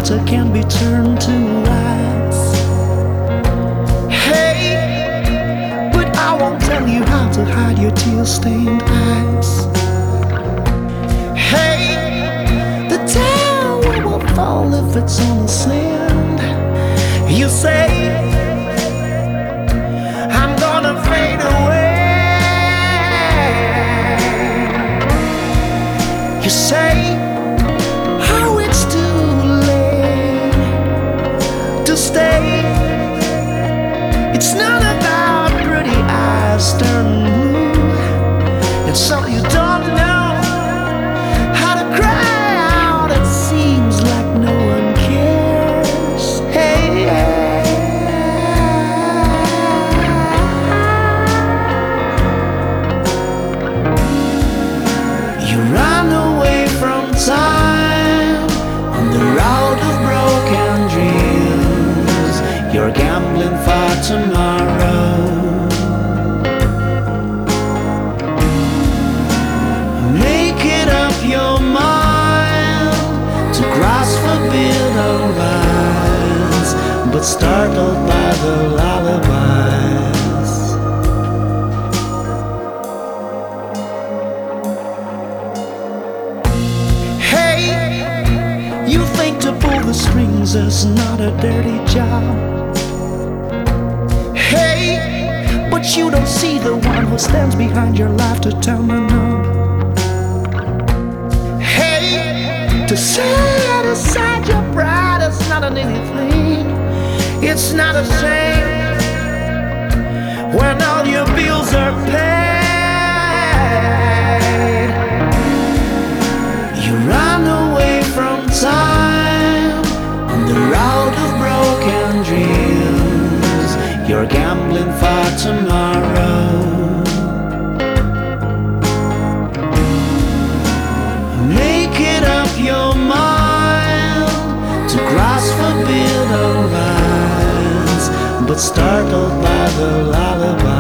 water can be turned to ice. Hey, but I won't tell you how to hide your tear-stained eyes. Hey, the tower will fall if it's on the sand. You say I'm gonna fade away. You say how it's too late to stay. It's not about pretty eyes turning blue. It's all you don't know how to cry out. It seems like no one cares. Hey, you run away from time on the road of broken dreams. You're gambling for tomorrow. Make it up your mind to cross forbidden lines, but startled by the lullabies. Hey, you think to pull the strings is not a dirty job. Hey, but you don't see the one who stands behind your life to turn the knob. Hey, to set aside your pride is not an easy thing. It's not a shame when all your bills are paid. You run away from time on the road of broken dreams. You're gambling for tomorrow. Make it up your mind to cross forbidden lines, but startled by the lullaby.